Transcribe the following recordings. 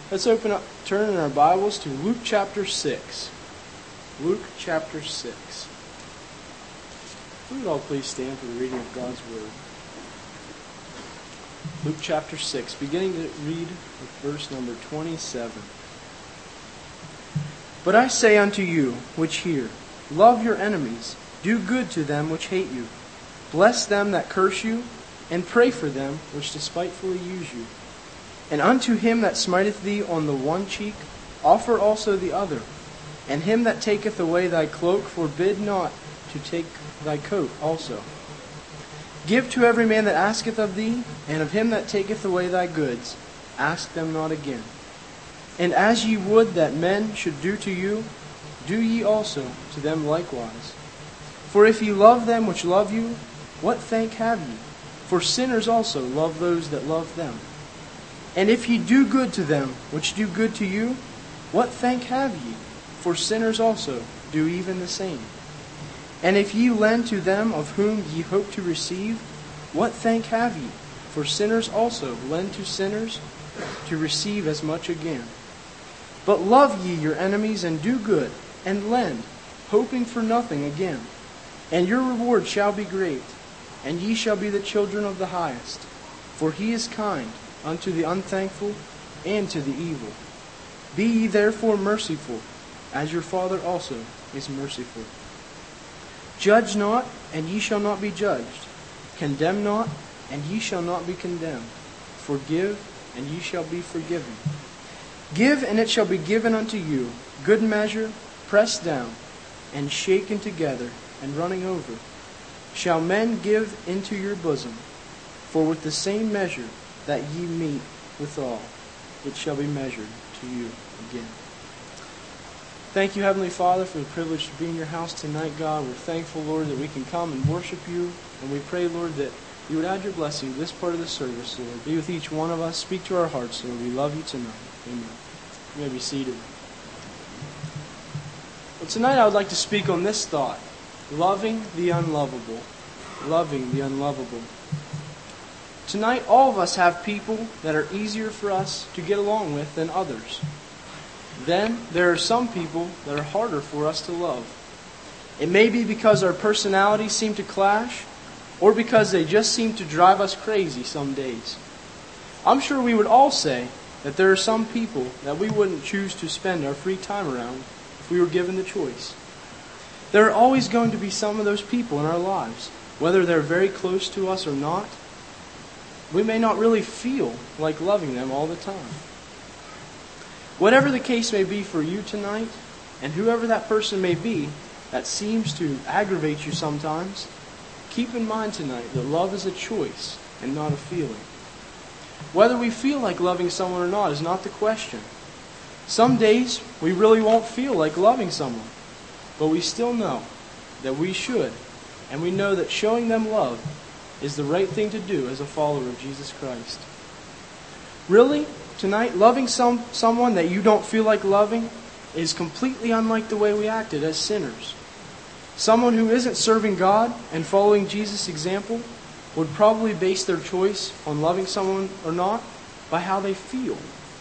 Let's turn in our Bibles to Luke chapter 6. Luke chapter 6. We would all please stand for the reading of God's Word. Luke chapter 6, beginning to read with verse number 27. But I say unto you, which hear, love your enemies, do good to them which hate you, bless them that curse you, and pray for them which despitefully use you. And unto him that smiteth thee on the one cheek, offer also the other. And him that taketh away thy cloak, forbid not to take thy coat also. Give to every man that asketh of thee, and of him that taketh away thy goods, ask them not again. And as ye would that men should do to you, do ye also to them likewise. For if ye love them which love you, what thank have ye? For sinners also love those that love them. And if ye do good to them which do good to you, what thank have ye? For sinners also do even the same. And if ye lend to them of whom ye hope to receive, what thank have ye? For sinners also lend to sinners to receive as much again. But love ye your enemies, and do good, and lend, hoping for nothing again. And your reward shall be great, and ye shall be the children of the highest. For he is kind unto the unthankful and to the evil. Be ye therefore merciful, as your Father also is merciful. Judge not, and ye shall not be judged. Condemn not, and ye shall not be condemned. Forgive, and ye shall be forgiven. Give, and it shall be given unto you, good measure, pressed down, and shaken together, and running over. Shall men give into your bosom? For with the same measure that ye meet withal, it shall be measured to you again. Thank you, Heavenly Father, for the privilege to be in your house tonight, God. We're thankful, Lord, that we can come and worship you. And we pray, Lord, that you would add your blessing to this part of the service, Lord. Be with each one of us. Speak to our hearts, Lord. We love you tonight. Amen. You may be seated. Well, tonight I would like to speak on this thought: loving the unlovable. Loving the unlovable. Tonight, all of us have people that are easier for us to get along with than others. Then, there are some people that are harder for us to love. It may be because our personalities seem to clash, or because they just seem to drive us crazy some days. I'm sure we would all say that there are some people that we wouldn't choose to spend our free time around if we were given the choice. There are always going to be some of those people in our lives, whether they're very close to us or not. We may not really feel like loving them all the time. Whatever the case may be for you tonight, and whoever that person may be that seems to aggravate you sometimes, keep in mind tonight that love is a choice and not a feeling. Whether we feel like loving someone or not is not the question. Some days we really won't feel like loving someone, but we still know that we should, and we know that showing them love is the right thing to do as a follower of Jesus Christ. Really, tonight, loving someone that you don't feel like loving is completely unlike the way we acted as sinners. Someone who isn't serving God and following Jesus' example would probably base their choice on loving someone or not by how they feel.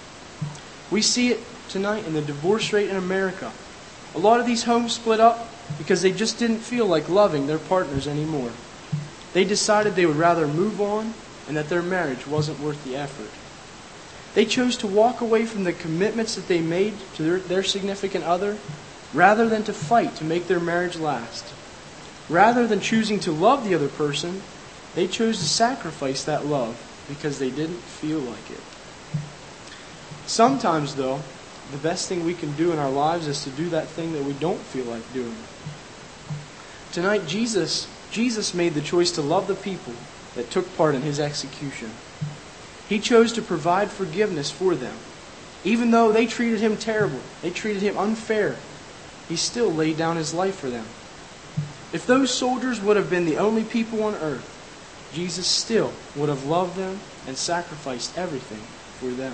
We see it tonight in the divorce rate in America. A lot of these homes split up because they just didn't feel like loving their partners anymore. They decided they would rather move on and that their marriage wasn't worth the effort. They chose to walk away from the commitments that they made to their significant other rather than to fight to make their marriage last. Rather than choosing to love the other person, they chose to sacrifice that love because they didn't feel like it. Sometimes, though, the best thing we can do in our lives is to do that thing that we don't feel like doing. Tonight, Jesus made the choice to love the people that took part in his execution. He chose to provide forgiveness for them. Even though they treated him terrible, they treated him unfair, he still laid down his life for them. If those soldiers would have been the only people on earth, Jesus still would have loved them and sacrificed everything for them.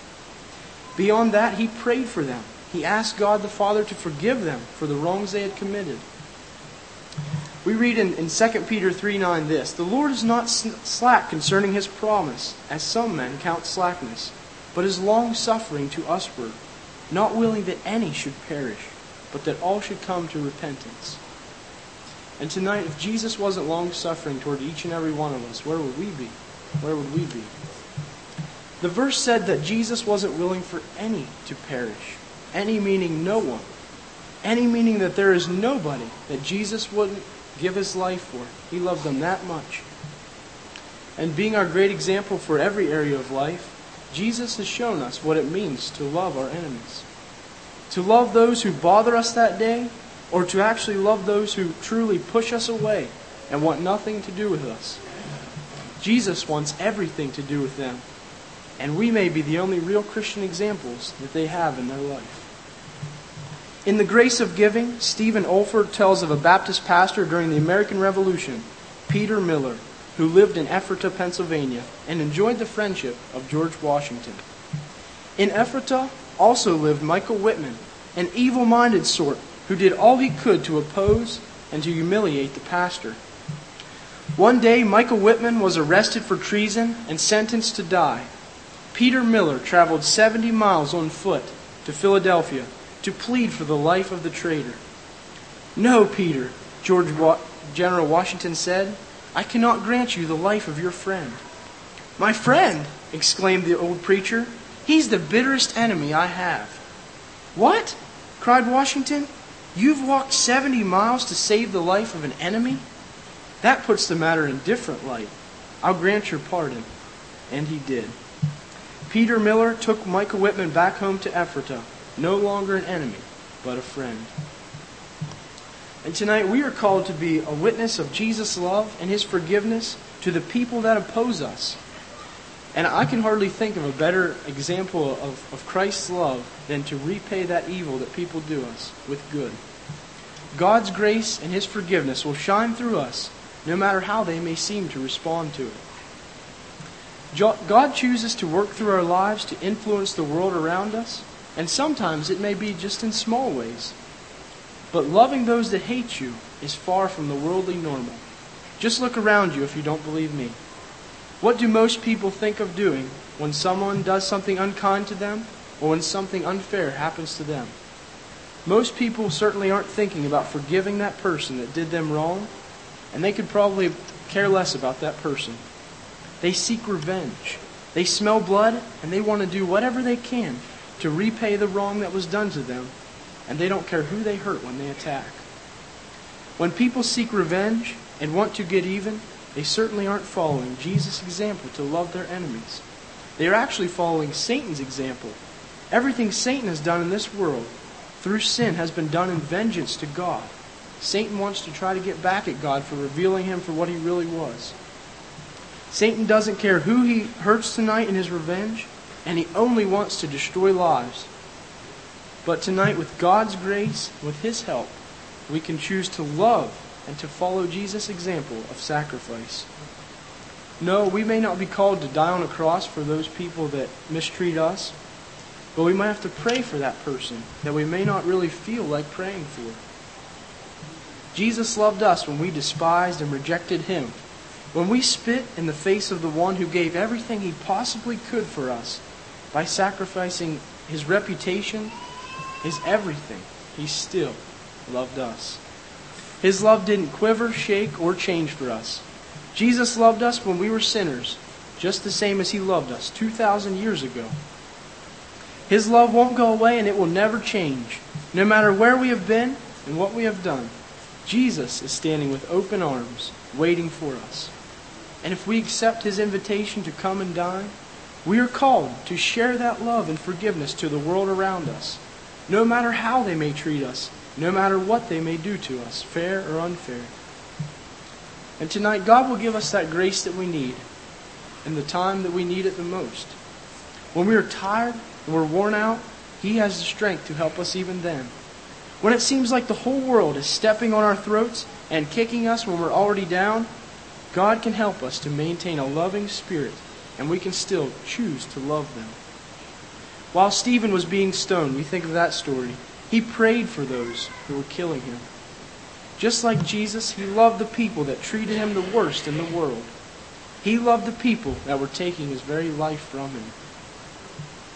Beyond that, he prayed for them. He asked God the Father to forgive them for the wrongs they had committed. We read in 2 Peter 3:9 this: "The Lord is not slack concerning his promise, as some men count slackness, but is long-suffering to usward, not willing that any should perish, but that all should come to repentance. And tonight, if Jesus wasn't long-suffering toward each and every one of us, where would we be? Where would we be? The verse said that Jesus wasn't willing for any to perish. Any meaning no one. Any meaning that there is nobody that Jesus wouldn't give his life for. He loved them that much. And being our great example for every area of life, Jesus has shown us what it means to love our enemies. To love those who bother us that day, or to actually love those who truly push us away and want nothing to do with us. Jesus wants everything to do with them, and we may be the only real Christian examples that they have in their life. In The Grace of Giving, Stephen Olford tells of a Baptist pastor during the American Revolution, Peter Miller, who lived in Ephrata, Pennsylvania, and enjoyed the friendship of George Washington. In Ephrata also lived Michael Whitman, an evil-minded sort who did all he could to oppose and to humiliate the pastor. One day, Michael Whitman was arrested for treason and sentenced to die. Peter Miller traveled 70 miles on foot to Philadelphia to plead for the life of the traitor. "No, Peter," General Washington said, "I cannot grant you the life of your friend." "My friend!" exclaimed the old preacher. "He's the bitterest enemy I have." "What?" cried Washington. "You've walked 70 miles to save the life of an enemy? That puts the matter in different light. I'll grant your pardon." And he did. Peter Miller took Michael Whitman back home to Ephrata, no longer an enemy, but a friend. And tonight we are called to be a witness of Jesus' love and His forgiveness to the people that oppose us. And I can hardly think of a better example of Christ's love than to repay that evil that people do us with good. God's grace and His forgiveness will shine through us, no matter how they may seem to respond to it. God chooses to work through our lives to influence the world around us, and sometimes it may be just in small ways. But loving those that hate you is far from the worldly normal. Just look around you if you don't believe me. What do most people think of doing when someone does something unkind to them or when something unfair happens to them? Most people certainly aren't thinking about forgiving that person that did them wrong, and they could probably care less about that person. They seek revenge. They smell blood, and they want to do whatever they can to repay the wrong that was done to them, and they don't care who they hurt when they attack. When people seek revenge and want to get even, they certainly aren't following Jesus' example to love their enemies. They are actually following Satan's example. Everything Satan has done in this world through sin has been done in vengeance to God. Satan wants to try to get back at God for revealing Him for what He really was. Satan doesn't care who he hurts tonight in his revenge, and he only wants to destroy lives. But tonight, with God's grace, with His help, we can choose to love and to follow Jesus' example of sacrifice. No, we may not be called to die on a cross for those people that mistreat us, but we might have to pray for that person that we may not really feel like praying for. Jesus loved us when we despised and rejected Him. When we spit in the face of the one who gave everything He possibly could for us by sacrificing His reputation, His everything, He still loved us. His love didn't quiver, shake, or change for us. Jesus loved us when we were sinners, just the same as He loved us 2,000 years ago. His love won't go away, and it will never change. No matter where we have been and what we have done, Jesus is standing with open arms, waiting for us. And if we accept His invitation to come and dine, we are called to share that love and forgiveness to the world around us, no matter how they may treat us, no matter what they may do to us, fair or unfair. And tonight, God will give us that grace that we need in the time that we need it the most. When we are tired and we're worn out, He has the strength to help us even then. When it seems like the whole world is stepping on our throats and kicking us when we're already down, God can help us to maintain a loving spirit, and we can still choose to love them. While Stephen was being stoned, we think of that story, he prayed for those who were killing him. Just like Jesus, he loved the people that treated him the worst in the world. He loved the people that were taking his very life from him.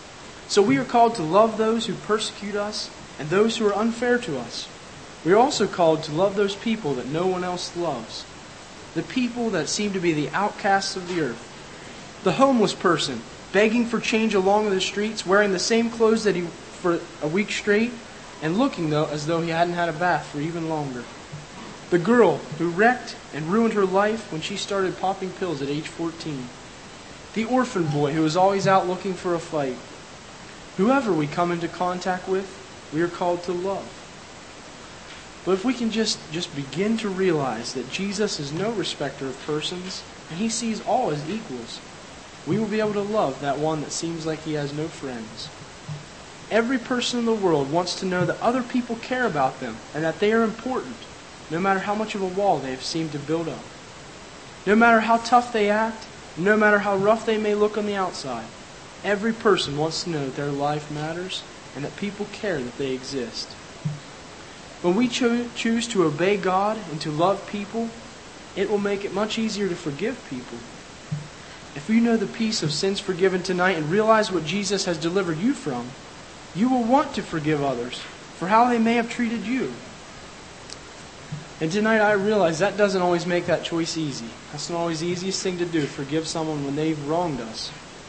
So we are called to love those who persecute us and those who are unfair to us. We are also called to love those people that no one else loves. The people that seem to be the outcasts of the earth. The homeless person, begging for change along the streets, wearing the same clothes that he for a week straight, and looking as though he hadn't had a bath for even longer. The girl who wrecked and ruined her life when she started popping pills at age 14. The orphan boy who was always out looking for a fight. Whoever we come into contact with, we are called to love. But if we can just begin to realize that Jesus is no respecter of persons, and He sees all as equals, we will be able to love that one that seems like he has no friends. Every person in the world wants to know that other people care about them and that they are important, no matter how much of a wall they have seemed to build up. No matter how tough they act, no matter how rough they may look on the outside, every person wants to know that their life matters and that people care that they exist. When we choose to obey God and to love people, it will make it much easier to forgive people. If you know the peace of sins forgiven tonight and realize what Jesus has delivered you from, you will want to forgive others for how they may have treated you. And tonight I realize that doesn't always make that choice easy. That's not always the easiest thing to do, forgive someone when they've wronged us.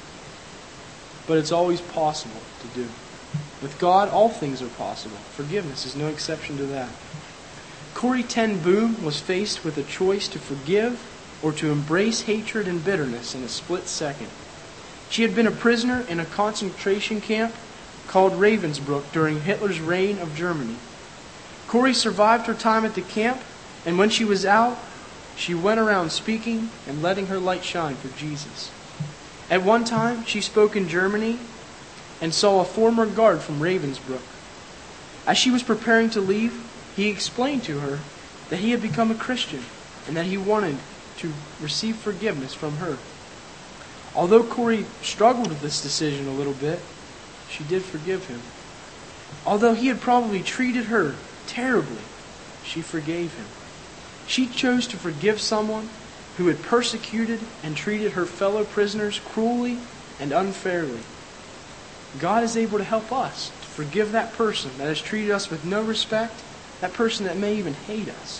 But it's always possible to do. With God, all things are possible. Forgiveness is no exception to that. Corrie ten Boom was faced with a choice to forgive or to embrace hatred and bitterness in a split second. She had been a prisoner in a concentration camp called Ravensbrück during Hitler's reign of Germany. Corrie survived her time at the camp, and when she was out, she went around speaking and letting her light shine for Jesus. At one time, she spoke in Germany and saw a former guard from Ravensbrück. As she was preparing to leave, he explained to her that he had become a Christian and that he wanted to receive forgiveness from her. Although Corrie struggled with this decision a little bit, she did forgive him. Although he had probably treated her terribly, she forgave him. She chose to forgive someone who had persecuted and treated her fellow prisoners cruelly and unfairly. God is able to help us to forgive that person that has treated us with no respect, that person that may even hate us.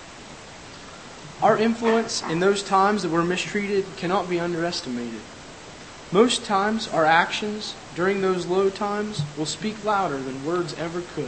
Our influence in those times that we're mistreated cannot be underestimated. Most times, our actions during those low times will speak louder than words ever could.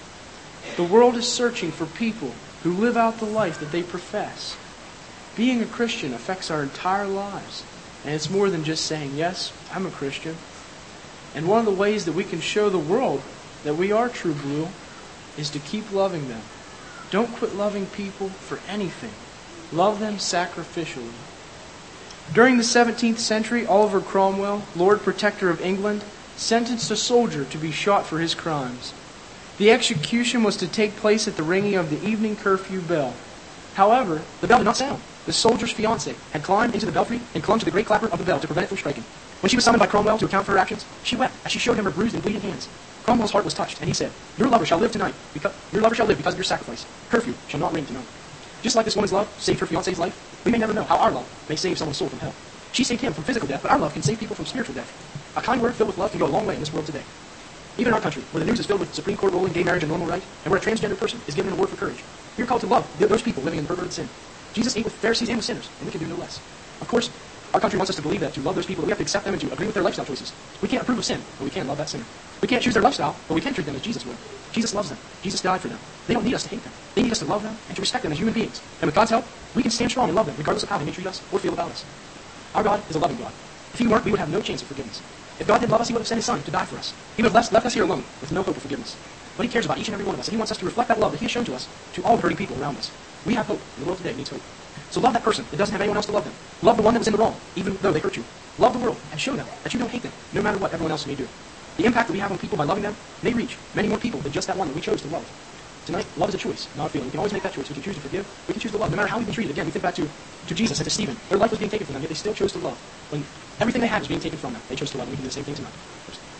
The world is searching for people who live out the life that they profess. Being a Christian affects our entire lives, and it's more than just saying, yes, I'm a Christian. And one of the ways that we can show the world that we are true blue is to keep loving them. Don't quit loving people for anything. Love them sacrificially. During the 17th century, Oliver Cromwell, Lord Protector of England, sentenced a soldier to be shot for his crimes. The execution was to take place at the ringing of the evening curfew bell. However, the bell did not sound. The soldier's fiancée had climbed into the belfry and clung to the great clapper of the bell to prevent it from striking. When she was summoned by Cromwell to account for her actions, she wept as she showed him her bruised and bleeding hands. Cromwell's heart was touched, and he said, Your lover shall live because of your sacrifice. Curfew shall not ring tonight. Just like this woman's love saved her fiancé's life, we may never know how our love may save someone's soul from hell. She saved him from physical death, but our love can save people from spiritual death. A kind word filled with love can go a long way in this world today. Even in our country, where the news is filled with Supreme Court ruling gay marriage and normal right, and where a transgender person is given an award for courage, we are called to love those people living in perverted sin. Jesus ate with Pharisees and with sinners, and we can do no less. Of course, our country wants us to believe that to love those people, we have to accept them and to agree with their lifestyle choices. We can't approve of sin, but we can love that sinner. We can't choose their lifestyle, but we can treat them as Jesus would. Jesus loves them. Jesus died for them. They don't need us to hate them. They need us to love them and to respect them as human beings. And with God's help, we can stand strong and love them, regardless of how they may treat us or feel about us. Our God is a loving God. If He weren't, we would have no chance of forgiveness. If God did love us, He would have sent His Son to die for us. He would have left us here alone with no hope of forgiveness. But He cares about each and every one of us, and He wants us to reflect that love that He has shown to us to all the hurting people around us. We have hope. The world today needs hope. So love that person that doesn't have anyone else to love them. Love the one that was in the wrong, even though they hurt you. Love the world and show them that you don't hate them, no matter what everyone else may do. The impact that we have on people by loving them may reach many more people than just that one that we chose to love. Tonight, love is a choice, not a feeling. We can always make that choice. We can choose to forgive. We can choose to love, no matter how we've been treated. Again, we think back to Jesus and to Stephen. Their life was being taken from them, yet they still chose to love. When everything they had was being taken from them, they chose to love. And we can do the same thing tonight.